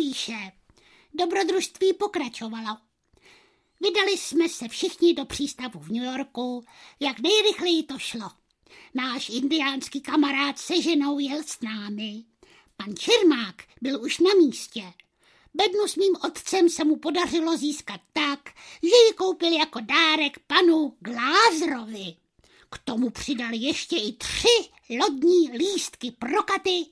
píše. Dobrodružství pokračovalo. Vydali jsme se všichni do přístavu v New Yorku, jak nejrychleji to šlo. Náš indiánský kamarád se ženou jel s námi. Pan Čermák byl už na místě. Bednu s mým otcem se mu podařilo získat tak, že ji koupil jako dárek panu Glázrovi. K tomu přidali ještě i 3 lodní lístky pro Katy